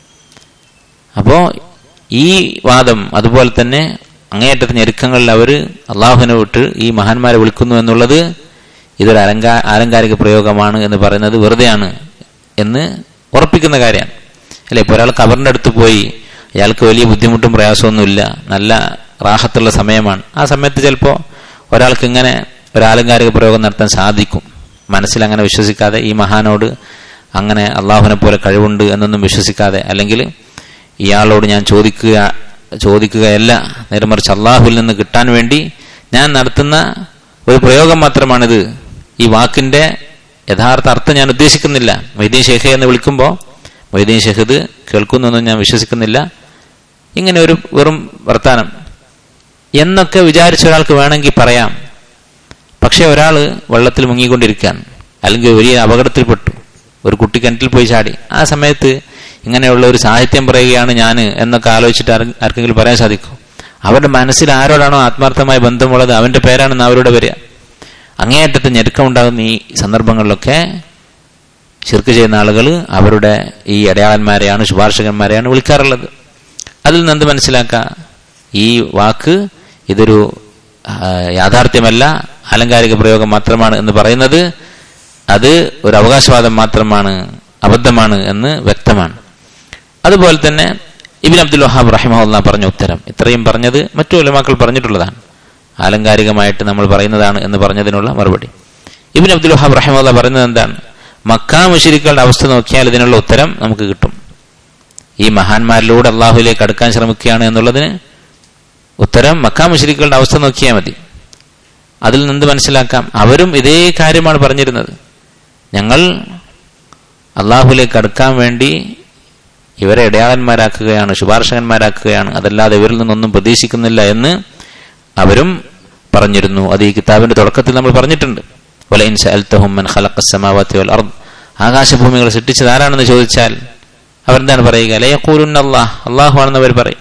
അപ്പോ ഈ വാദം, അതുപോലെ തന്നെ അങ്ങേയറ്റത്തെ ഞെരുക്കങ്ങളിൽ അവർ അള്ളാഹുവിനെ വിട്ട് ഈ മഹാന്മാരെ വിളിക്കുന്നു എന്നുള്ളത് ഇതൊരു ആലങ്കാരിക പ്രയോഗമാണ് എന്ന് പറയുന്നത് വെറുതെയാണ് എന്ന് ഉറപ്പിക്കുന്ന കാര്യമാണ്. അല്ലെ, ഇപ്പോൾ ഒരാൾ ഖബറിന്റെ അടുത്ത് പോയി, അയാൾക്ക് വലിയ ബുദ്ധിമുട്ടും പ്രയാസമൊന്നുമില്ല, നല്ല റാഹത്തുള്ള സമയമാണ്. ആ സമയത്ത് ചിലപ്പോൾ ഒരാൾക്ക് ഇങ്ങനെ ഒരു ആലങ്കാരിക പ്രയോഗം നടത്താൻ സാധിക്കും. മനസ്സിൽ അങ്ങനെ വിശ്വസിക്കാതെ, ഈ മഹാനോട് അങ്ങനെ അള്ളാഹുവിനെ പോലെ കഴിവുണ്ട് എന്നൊന്നും വിശ്വസിക്കാതെ, അല്ലെങ്കിൽ ഇയാളോട് ഞാൻ ചോദിക്കുകയല്ല, നേരെ മറിച്ച് അള്ളാഹുവിൽ നിന്ന് കിട്ടാൻ വേണ്ടി ഞാൻ നടത്തുന്ന ഒരു പ്രയോഗം മാത്രമാണിത്, ഈ വാക്കിന്റെ യഥാർത്ഥ അർത്ഥം ഞാൻ ഉദ്ദേശിക്കുന്നില്ല. മൊയ്തീൻ ഷെയ്ഖ് എന്ന് വിളിക്കുമ്പോൾ മൊയ്തീൻ ഷെയ്ഖ് ഇത് കേൾക്കുന്നൊന്നും ഞാൻ വിശ്വസിക്കുന്നില്ല, ഇങ്ങനെ ഒരു വെറും വർത്താനം എന്നൊക്കെ വിചാരിച്ച ഒരാൾക്ക് വേണമെങ്കിൽ പറയാം. പക്ഷെ ഒരാൾ വെള്ളത്തിൽ മുങ്ങിക്കൊണ്ടിരിക്കുകയാണ്, അല്ലെങ്കിൽ വലിയ അപകടത്തിൽപ്പെട്ടു, ഒരു കുട്ടി കിണറ്റിൽ പോയി ചാടി, ആ സമയത്ത് ഇങ്ങനെയുള്ള ഒരു സാഹിത്യം പറയുകയാണ് ഞാൻ എന്നൊക്കെ ആലോചിച്ചിട്ട് ആർക്കെങ്കിലും പറയാൻ സാധിക്കും? അവരുടെ മനസ്സിൽ ആരോടാണോ ആത്മാർത്ഥമായ ബന്ധമുള്ളത് അവന്റെ പേരാണെന്ന് അവരോട് വരിക. അങ്ങേയറ്റത്തെ ഞെരുക്കമുണ്ടാകുന്ന ഈ സന്ദർഭങ്ങളിലൊക്കെ ശിർക്ക് ചെയ്യുന്ന ആളുകൾ അവരുടെ ഈ അടയാളന്മാരെയാണ്, ശുപാർശകന്മാരെയാണ് വിളിക്കാറുള്ളത്. അതിൽ നിന്ന് മനസ്സിലാക്കുക, ഈ വാക്ക് ഇതൊരു യാഥാർത്ഥ്യമല്ല, ആലങ്കാരിക പ്രയോഗം മാത്രമാണ് എന്ന് പറയുന്നത് അത് ഒരു അവകാശവാദം മാത്രമാണ്, അബദ്ധമാണ് എന്ന് വ്യക്തമാണ്. അതുപോലെ തന്നെ ഇബ്നു അബ്ദുൽ വഹാബ് റഹിമഹുല്ലാഹ് പറഞ്ഞ ഉത്തരം, ഇത്രയും പറഞ്ഞത് മറ്റു ഉലമാക്കൾ പറഞ്ഞിട്ടുള്ളതാണ്, ആലങ്കാരികമായിട്ട് നമ്മൾ പറയുന്നതാണ് എന്ന് പറഞ്ഞതിനുള്ള മറുപടി. ഇബ്നു അബ്ദുൽ വഹാബ് റഹിമഹുല്ലാഹ് പറയുന്നത് എന്താണ്? മക്കാ മുശ്രിക്കുകളുടെ അവസ്ഥ നോക്കിയാൽ ഇതിനുള്ള ഉത്തരം നമുക്ക് കിട്ടും. ഈ മഹാന്മാരിലൂടെ അള്ളാഹുവിലേക്ക് അടുക്കാൻ ശ്രമിക്കുകയാണ് എന്നുള്ളതിന് ഉത്തരം മക്കാ മുശ്രിക്കുകളുടെ അവസ്ഥ നോക്കിയാൽ മതി. അതിൽ നിന്ന് മനസ്സിലാക്കാം, അവരും ഇതേ കാര്യമാണ് പറഞ്ഞിരുന്നത്. ഞങ്ങൾ അള്ളാഹുവിലേക്ക് അടുക്കാൻ വേണ്ടി ഇവരെ ഇടയാളന്മാരാക്കുകയാണ്, ശുപാർശകന്മാരാക്കുകയാണ്, അതല്ലാതെ ഇവരിൽ നിന്നൊന്നും പ്രതീക്ഷിക്കുന്നില്ല എന്ന് അവരും പറഞ്ഞിരുന്നു. അത് ഈ കിതാബിന്റെ തുടക്കത്തിൽ നമ്മൾ പറഞ്ഞിട്ടുണ്ട്. വലഇൻ സഅൽതഹും മൻ ഖലഖസ് സമാവാതി വൽ അർദ്, ആകാശഭൂമികളെ സൃഷ്ടിച്ചത് ആരാണെന്ന് ചോദിച്ചാൽ അവരെന്താണ് പറയുക? ലയഖൂലുന്ന അല്ലാഹ്, അല്ലാഹു ആണെന്ന് അവർ പറയും.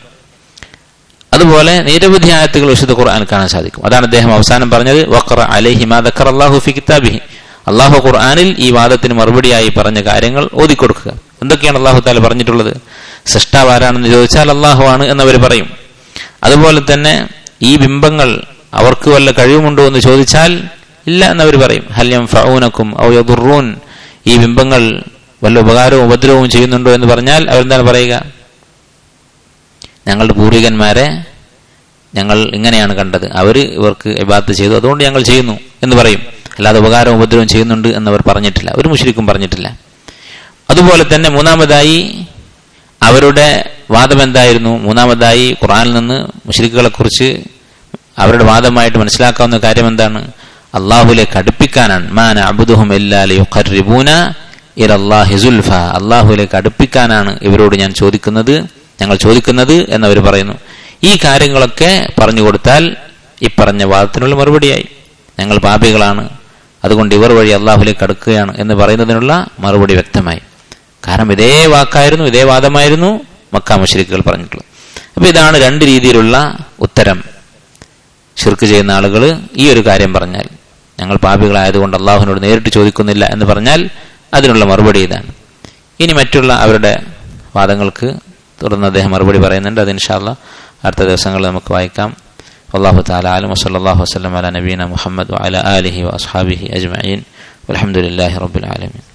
അതുപോലെ നിരവധി ആയത്തുകൾ വിശുദ്ധ ഖുർആൻ കാണാൻ സാധിക്കും. അതാണ് അദ്ദേഹം അവസാനം പറഞ്ഞത്, വഖറ അലൈഹി മാ ദക്കറല്ലാഹു ഫി കിതാബിഹി, അള്ളാഹു ഖുർആനിൽ ഈ വാദത്തിന് മറുപടിയായി പറഞ്ഞ കാര്യങ്ങൾ ഓതിക്കൊടുക്കുക. എന്തൊക്കെയാണ് അള്ളാഹു തആല പറഞ്ഞിട്ടുള്ളത്? സൃഷ്ടാവ് ആരാണെന്ന് ചോദിച്ചാൽ അള്ളാഹു ആണ് എന്നവർ പറയും. അതുപോലെ തന്നെ ഈ ബിംബങ്ങൾ അവർക്ക് വല്ല കഴിവുമുണ്ടോ എന്ന് ചോദിച്ചാൽ ഇല്ല എന്നവർ പറയും. ഹൽ യൻഫഊനകും ഔ യദുറൂൻ, ഈ ബിംബങ്ങൾ വല്ല ഉപകാരവും ഉപദ്രവവും ചെയ്യുന്നുണ്ടോ എന്ന് പറഞ്ഞാൽ അവരെന്താണ് പറയുക? ഞങ്ങളുടെ പൂർവികന്മാരെ ഞങ്ങൾ ഇങ്ങനെയാണ് കണ്ടത്, അവർ ഇവർക്ക് ഇബാദത്ത് ചെയ്തു, അതുകൊണ്ട് ഞങ്ങൾ ചെയ്യുന്നു എന്ന് പറയും. അല്ലാതെ ഉപകാരവും ഉപദ്രവവും ചെയ്യുന്നുണ്ട് എന്നവർ പറഞ്ഞിട്ടില്ല, ഒരു മുശ്രിക്കും പറഞ്ഞിട്ടില്ല. അതുപോലെ തന്നെ മൂന്നാമതായി അവരുടെ വാദം എന്തായിരുന്നു? മൂന്നാമതായി ഖുർആനിൽ നിന്ന് മുശ്രിക്കുകളെ കുറിച്ച് അവരുടെ വാദമായിട്ട് മനസ്സിലാക്കാവുന്ന കാര്യം എന്താണ്? അള്ളാഹുലേക്ക് അടുപ്പിക്കാനാണ്. മാ നഅ്ബുദുഹും ഇല്ലാ ലിയുഖർരിബൂന ഇലല്ലാഹി സുൽഫ. അള്ളാഹുലേക്ക് അടുപ്പിക്കാനാണ് ഇവരോട് ഞങ്ങൾ ചോദിക്കുന്നത് എന്നവർ പറയുന്നു. ഈ കാര്യങ്ങളൊക്കെ പറഞ്ഞു കൊടുത്താൽ ഈ പറഞ്ഞ വാദത്തിനുള്ള മറുപടിയായി. ഞങ്ങൾ പാപികളാണ്, അതുകൊണ്ട് ഇവർ വഴി അള്ളാഹുലേക്ക് അടുക്കുകയാണ് എന്ന് പറയുന്നതിനുള്ള മറുപടി വ്യക്തമായി. കാരണം ഇതേ വാക്കായിരുന്നു, ഇതേ വാദമായിരുന്നു മക്ക മുശ്രിക്കുകൾ പറഞ്ഞിട്ടുള്ളത്. അപ്പൊ ഇതാണ് രണ്ട് രീതിയിലുള്ള ഉത്തരം. ശിർക്ക് ചെയ്യുന്ന ആളുകൾ ഈ ഒരു കാര്യം പറഞ്ഞാൽ, ഞങ്ങൾ പാപികളായതുകൊണ്ട് അള്ളാഹുവിനോട് നേരിട്ട് ചോദിക്കുന്നില്ല എന്ന് പറഞ്ഞാൽ അതിനുള്ള മറുപടി ഇതാണ്. ഇനി മറ്റുള്ള അവരുടെ വാദങ്ങൾക്ക് തുടർന്ന് അദ്ദേഹം മറുപടി പറയുന്നുണ്ട്. അത് ഇൻഷാ അല്ലാഹ് അടുത്ത ദിവസങ്ങളിൽ നമുക്ക് വായിക്കാം. വല്ലാഹു തആല അഅലം. വസല്ലല്ലാഹു വസല്ലം അലാ നബീന മുഹമ്മദ് വഅലാ ആലിഹി വഅസ്ഹാബിഹി അജ്മഈൻ. വൽഹംദുലില്ലാഹി റബ്ബിൽ ആലമീൻ.